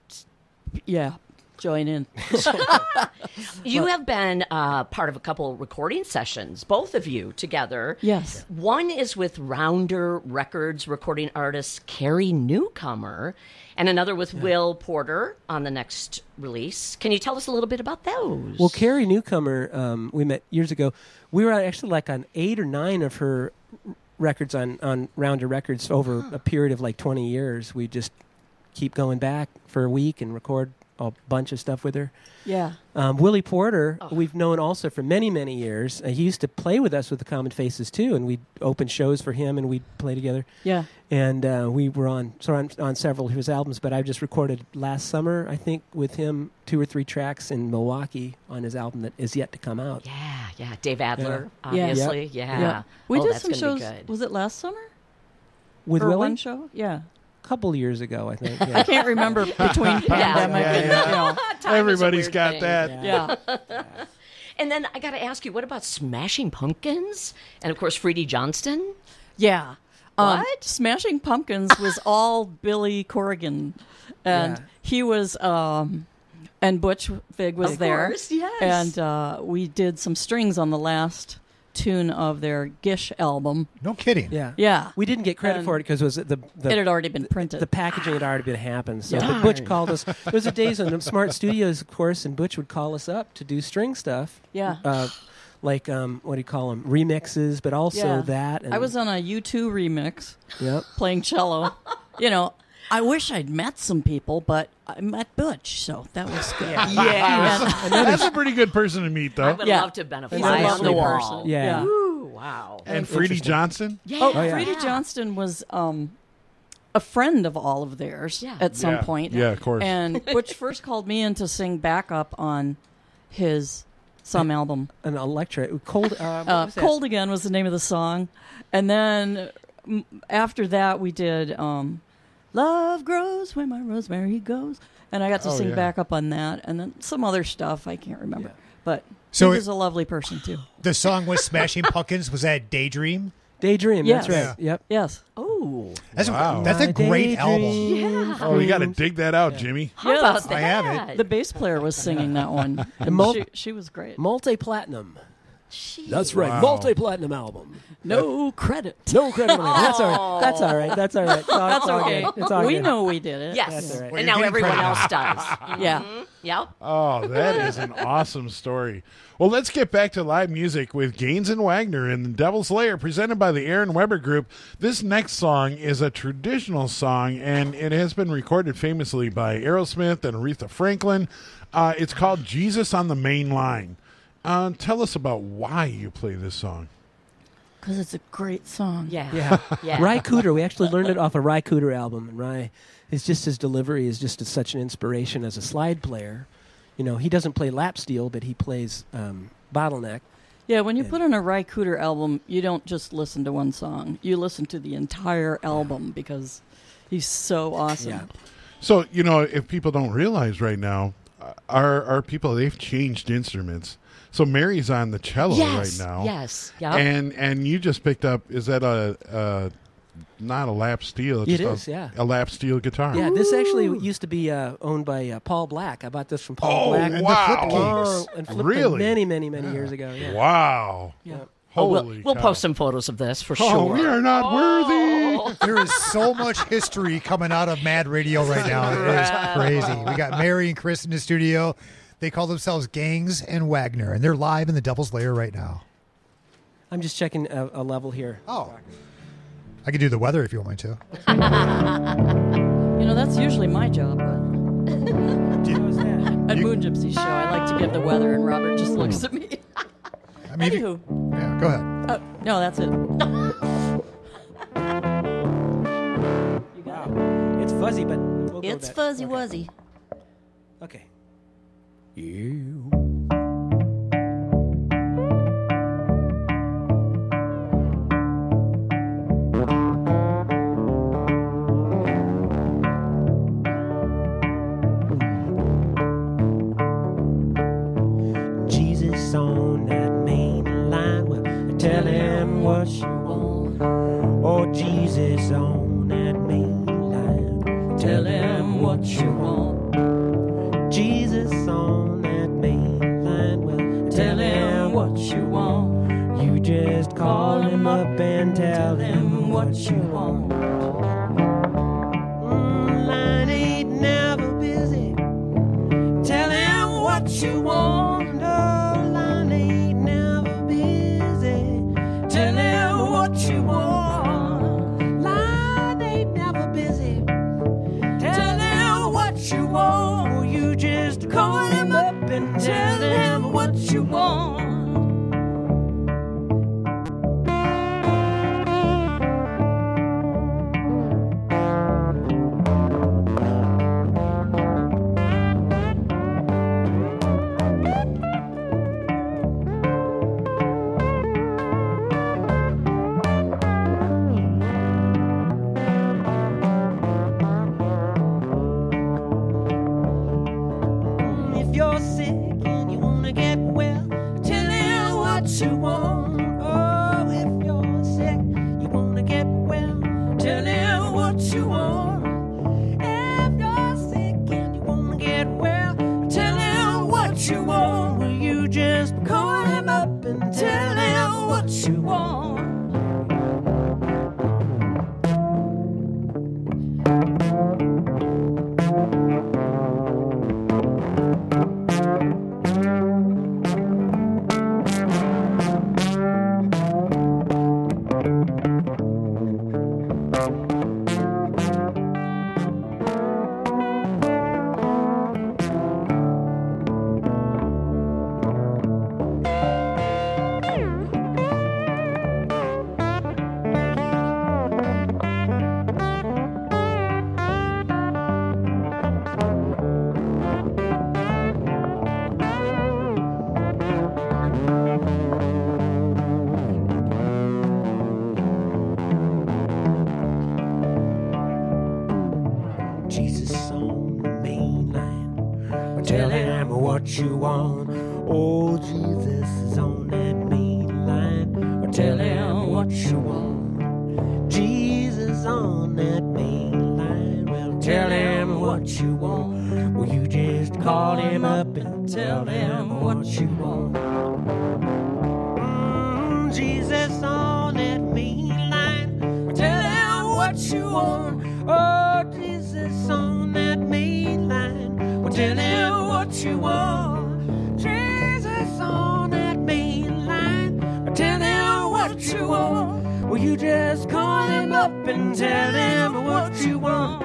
join in. You have been part of a couple recording sessions, both of you together. Yes. One is with Rounder Records recording artist Carrie Newcomer, and another with Will Porter on the next release. Can you tell us a little bit about those? Well, Carrie Newcomer, we met years ago. We were actually like on 8 or 9 of her records on Rounder Records over a period of like 20 years. We just keep going back for a week and record a bunch of stuff with her. Yeah. Willie Porter, we've known also for many, many years. He used to play with us with the Common Faces too, and we'd open shows for him and we'd play together. Yeah. And we were on several of his albums, but I just recorded last summer, I think, with him 2 or 3 tracks in Milwaukee on his album that is yet to come out. Yeah. Dave Adler, Yeah. obviously. Yeah. Yeah. We did that's some gonna shows. be good. Was it last summer? With For Willie? one show? Yeah. Couple years ago, I think. I can't remember between pandemic and Everybody's got thing. that. Yeah. And then I got to ask you, what about Smashing Pumpkins? And, of course, Freddie Johnston? Yeah. What? Smashing Pumpkins was all Billy Corrigan. And he was, and Butch Vig was Of there. course, yes. And we did some strings on the last tune of their Gish album. No kidding. Yeah. Yeah. We didn't get credit And for it because it was the it had already been printed. The packaging had already been happened. So Yeah. but Butch called us. There was a days on the Smart Studios, of course, and Butch would call us up to do string stuff. Yeah. Like what do you call them? Remixes, but also that. And I was on a U2 remix. Yep. Playing cello. I wish I'd met some people, but I met Butch, so that was good. Yeah. That's a pretty good person to meet, I though. would Yeah. love to have been a He's fly a on the lovely wall. person. Yeah. Ooh, wow. And Freddie Johnson? Yeah. Oh, Freddie Johnston was a friend of all of theirs at some Yeah. point. Yeah, of course. And Butch first called me in to sing backup on his some album. An electric cold. What was that? Cold Again was the name of the song. And then after that we did Love Grows When My Rosemary Goes. And I got to sing backup on that. And then some other stuff I can't remember. But So he was a lovely person too. The song was Smashing Pumpkins. Was that Daydream? Daydream. Yes. That's right. Yep. Yes. Oh. That's Wow. that's a great album. Yeah. Oh, you got to dig that out, Jimmy. How about that? I have it. The bass player was singing that one. And she was great. Multi-platinum. That's right. Wow. Multi-platinum album. No credit. No credit on it. That's all right. That's all right. That's all right. It's all, That's it's all okay. good. It's all We good. know we did it. Yes. That's all right. Well, And you're now getting everyone credit. else does. Yeah. Yep. Oh, that is an awesome story. Well, let's get back to live music with Gaines and Wagner and the Devil's Lair, presented by the Aaron Weber Group. This next song is a traditional song, and it has been recorded famously by Aerosmith and Aretha Franklin. It's called Jesus on the Main Line. Tell us about why you play this song. Because it's a great song. Yeah. Yeah. Ry Cooder. We actually learned it off a Ry Cooder album, and Ry is just his delivery is just such an inspiration as a slide player. He doesn't play lap steel, but he plays bottleneck. Yeah, when you put on a Ry Cooder album, you don't just listen to one song. You listen to the entire album because he's so awesome. Yeah. So, if people don't realize right now, our people, they've changed instruments. So Mary's on the cello Yes, right now. yes, yep. And you just picked up, is that not a lap steel? It is, yeah. A lap steel guitar. Yeah, this actually used to be owned by Paul Black. I bought this from Paul Black. Oh, wow. And flipped Really? it many years ago. Yeah. Wow. Yeah. We'll post some photos of this for Oh, sure. we are not worthy. There is so much history coming out of Mad Radio right now. It is crazy. We got Mary and Chris in the studio. They call themselves Gangs and Wagner, and they're live in the Devil's Lair right now. I'm just checking a level here. Oh. I could do the weather if you want me to. You know, that's usually my job. But How's that? at Moon Gypsy Show, I like to give the weather, and Robert just looks at me. I mean, Anywho. Yeah, go ahead. No, that's it. You got it. It's fuzzy, but we'll go with It's that. fuzzy wuzzy. Okay. Jesus on that main line, well, tell him what you want. Oh, Jesus on that main line, tell him what you want. Jesus on that main line, well, tell him what you want. You just call him up and tell him what you want. Line ain't never busy. Tell him what you want. No, line ain't never busy. Tell him what you want. Line ain't never busy. Tell him what you want. You just call him up and tell him what you want. If you're sick and you wanna get well, tell him what you want. Oh, if you're sick, you wanna get well, tell him what you want. If you're sick and you wanna get well, tell him what you want. Will you just call him up and tell him what you want? Jesus on the main line. Tell him what you want. Oh, Jesus is on that main line. Tell him what you want. Jesus on that main line. Well, tell him what you want. Will you just call him up and tell him what you want? Jesus on that main line. Tell him what you want. Oh, Jesus on that main line. Well, tell him what you want. Jesus on that main line. Well, tell him what you want. Will you just call him up and tell him what you want?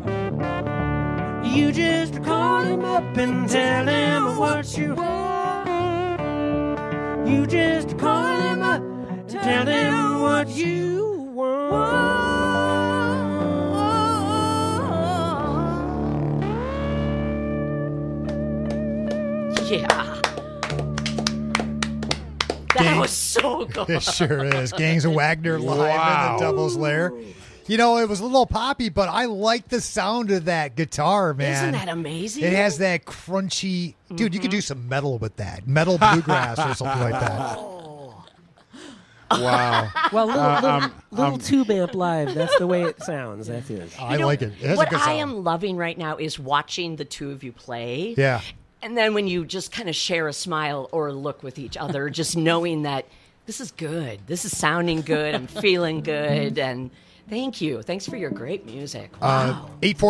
You just call him up and tell him what you want. You just call him up, tell him what you want. Yeah. That was so good. It sure is. Gangs of Wagner live in the Devil's Lair. You know, it was a little poppy, but I like the sound of that guitar, man. Isn't that amazing? It has that crunchy... Dude, you could do some metal with that. Metal bluegrass or something like that. Wow. Well, little tube amp live. That's the way it sounds. That's it. I like it. It has a What good I sound. am loving right now is watching the two of you play. Yeah. And then when you just kind of share a smile or a look with each other, just knowing that this is good. This is sounding good. I'm feeling good. And thank you. Thanks for your great music. Wow.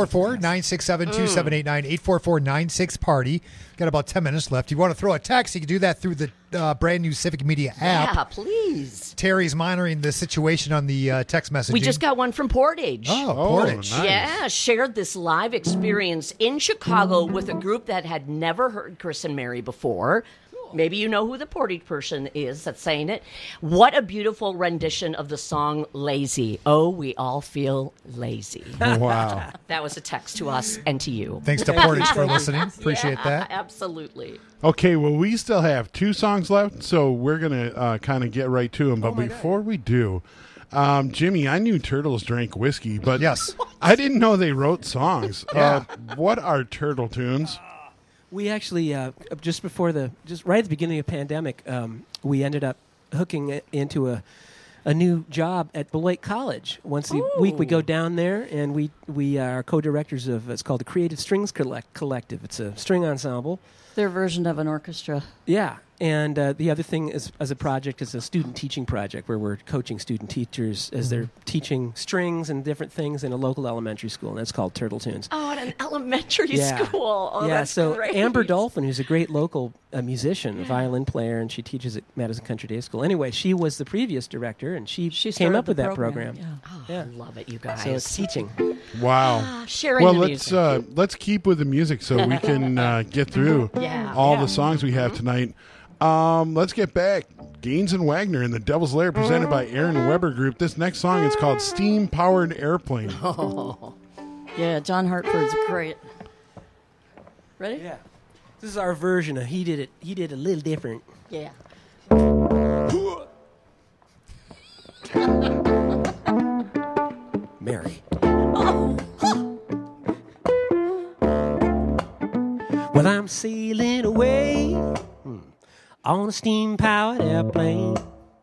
844-967-2789, 844-96-PARTY. Got about 10 minutes left. If you want to throw a text, you can do that through the brand new Civic Media app. Yeah, please. Terry's monitoring the situation on the text messaging. We just got one from Portage. Oh, Portage. Nice. Yeah, shared this live experience in Chicago with a group that had never heard Chris and Mary before. Maybe you know who the Portage person is that's saying it. What a beautiful rendition of the song Lazy. Oh, we all feel lazy. Wow. That was a text to us and to you. Thanks to Portage for listening. Appreciate that. Absolutely. Okay, well, we still have 2 songs left, so we're going to kind of get right to them. But before we do, Jimmy, I knew turtles drank whiskey, but yes, I didn't know they wrote songs. What are Turtle Tunes? We actually just right at the beginning of the pandemic, we ended up hooking into a new job at Beloit College. Once a week, we go down there, and we are co-directors of it's called the Creative Strings Collective. It's a string ensemble. Their version of an orchestra. Yeah, and the other thing is, as a project, is a student teaching project where we're coaching student teachers as they're teaching strings and different things in a local elementary school, and that's called Turtle Tunes. Oh, at an elementary school. Oh, yeah, that's so great. Amber Dolphin, who's a great local musician, a violin player, and she teaches at Madison Country Day School. Anyway, she was the previous director, and she came up with that program. Yeah. I love it, you guys. So it's teaching. Wow. Sharing well, the let's keep with the music so we can get through all the songs we have tonight. Let's get back. Gaines and Wagner in the Devil's Lair, presented by Aaron Weber Group. This next song is called Steam Powered Airplane. Oh. Yeah, John Hartford's great. Ready? Yeah. This is our version of he did a little different. Yeah. Mary. Well, I'm sailing away on a steam-powered airplane.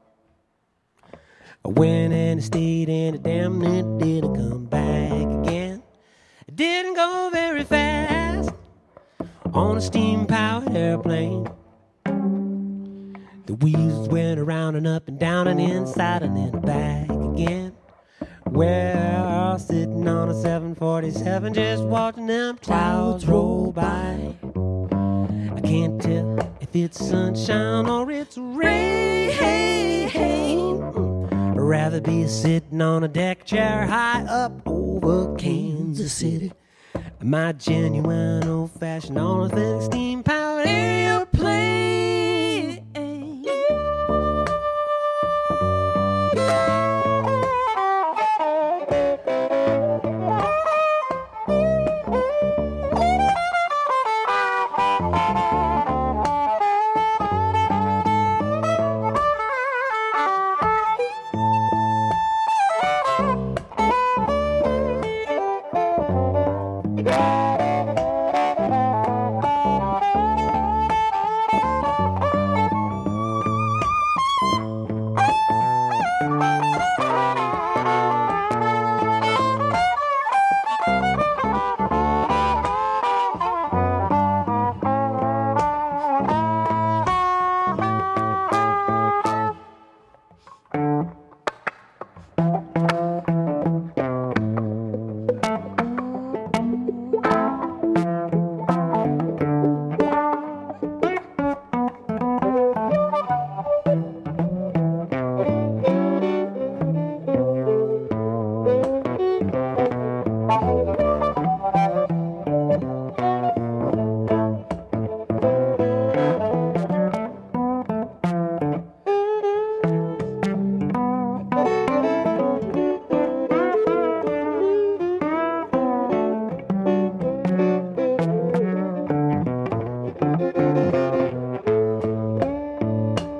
I went and I stayed and I damn it didn't come back again. It didn't go very fast on a steam-powered airplane. The wheels went around and up and down and inside and then back again. Well, sitting on a 747 just watching them clouds roll by. I can't tell if it's sunshine or it's rain. I'd rather be sitting on a deck chair high up over Kansas City. My genuine old-fashioned all-authentic steam-powered airplane.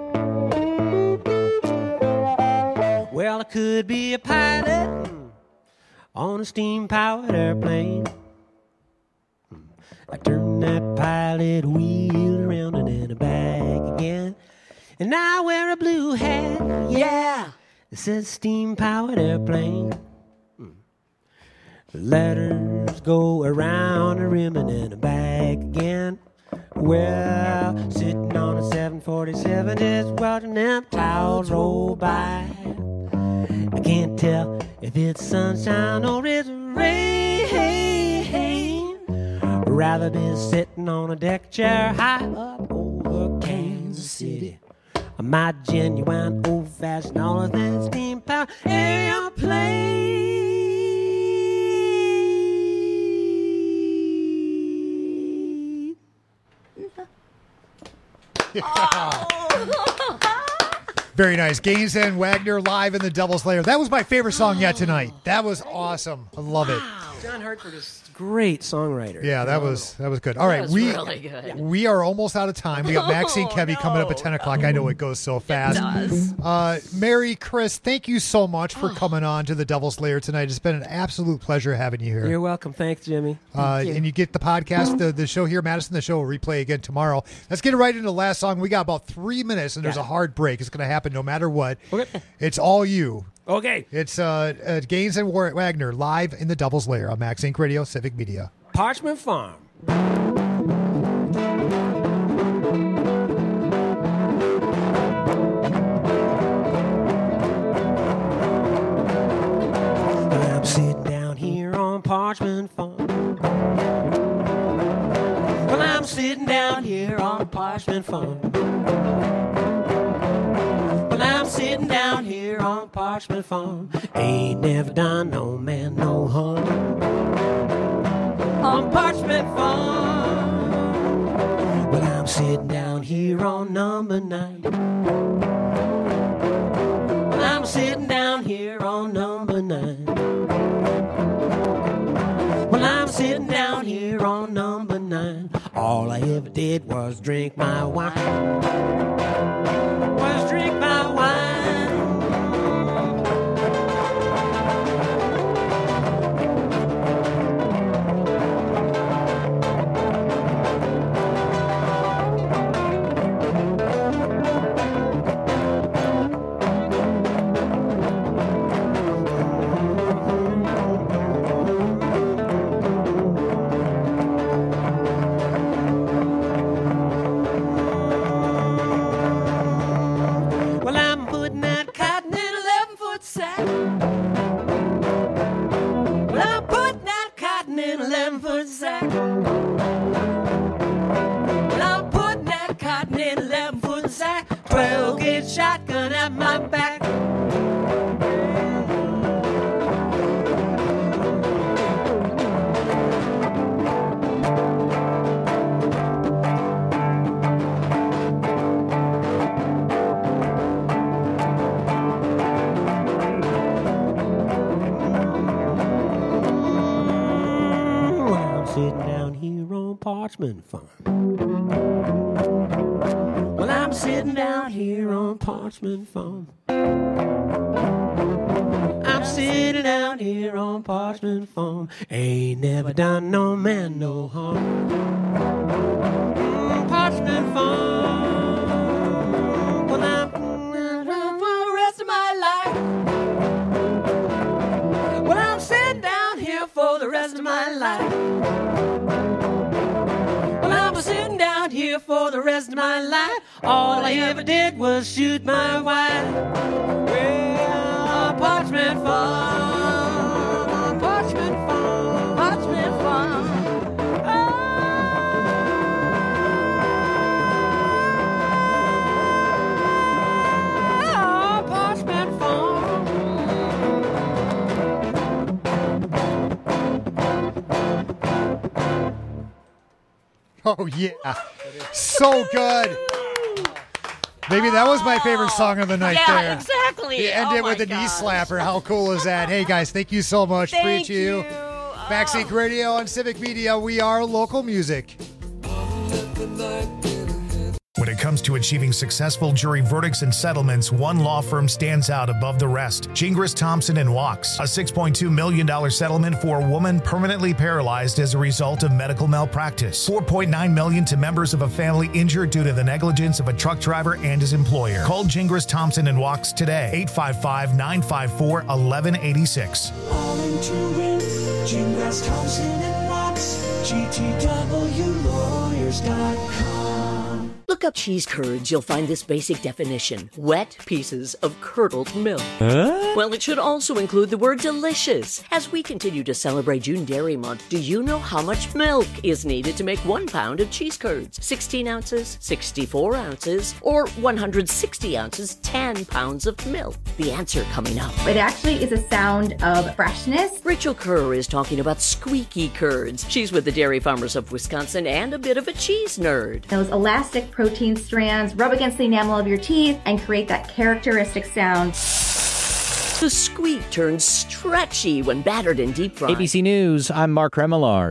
Well, I could be a pilot on a steam-powered airplane. I turned that pilot wheel around and then back again. And I wear a blue hat, yeah, it says steam-powered airplane. Letters go around the rim and then back again. Well, sitting on a 747, just watching them clouds roll by. I can't tell if it's sunshine or it's rain. Rather be sitting on a deck chair high up over Kansas City. My genuine old-fashioned all of that steam-powered airplane. Very nice. Gaines and Wagner live in the Devil's Lair. That was my favorite song yet tonight. That was awesome. I love it. John Hartford is a great songwriter. Yeah, that was good. All right, really good. We are almost out of time. We got Maxine Kevy coming up at 10 o'clock. I know it goes so fast. It does. Mary, Chris, thank you so much for coming on to the Devil's Lair tonight. It's been an absolute pleasure having you here. You're welcome. Thanks, Jimmy. And you get the podcast, the show here, Madison. The show will replay again tomorrow. Let's get right into the last song. We got about 3 minutes, and there's a hard break. It's going to happen no matter what. Okay. It's all you. Okay. It's Gaines and Wagner live in the Devil's Lair on Max Inc. Radio, Civic Media. Parchment Farm. I'm sitting down here on Parchment Farm. Well, I'm sitting down here on Parchment Farm. Well, I'm sitting down here on Parchment Farm. Ain't never done no man no harm. On Parchment Farm. Well, I'm sitting down here on number 9. Well, I'm sitting down here on number 9. Well, I'm sitting down here on number 9. All I ever did was drink my wine. Was drink my wine. Shotgun at my back. I'm sitting down here on Parchment Farm. Well, I'm sitting down here on Parchment Farm. I'm sitting down here on Parchment Farm. Ain't never done no man no harm. Parchment Farm. Well, I'm for the rest of my life. Well, I'm sitting down here for the rest of my life. Well, I'm sitting down here for the rest of my life. All I ever did was shoot my wife. Well, Parchment Farm, Parchment Farm, Parchment Farm. Oh, Parchment Farm. Oh, yeah. So good. Maybe that was my favorite song of the night there. Yeah, exactly. You end it with a knee slapper. How cool is that? Hey, guys, thank you so much. Thank Appreciate you. Max Inc. Radio on Civic Media. We are local music. When it comes to achieving successful jury verdicts and settlements, one law firm stands out above the rest. Gingras, Thompson & Wachs. A $6.2 million settlement for a woman permanently paralyzed as a result of medical malpractice. $4.9 million to members of a family injured due to the negligence of a truck driver and his employer. Call Gingras, Thompson & Wachs today. 855-954-1186. All into it. Gingras, Thompson & Wachs. GTWlawyers.com. Look up cheese curds. You'll find this basic definition. Wet pieces of curdled milk. Well, it should also include the word delicious. As we continue to celebrate June Dairy Month, do you know how much milk is needed to make 1 pound of cheese curds? 16 ounces, 64 ounces, or 160 ounces, 10 pounds of milk? The answer coming up. It actually is a sound of freshness. Rachel Kerr is talking about squeaky curds. She's with the Dairy Farmers of Wisconsin and a bit of a cheese nerd. Those elastic protein strands rub against the enamel of your teeth and create that characteristic sound. The squeak turns stretchy when battered and deep fried. ABC News, I'm Mark Remillard.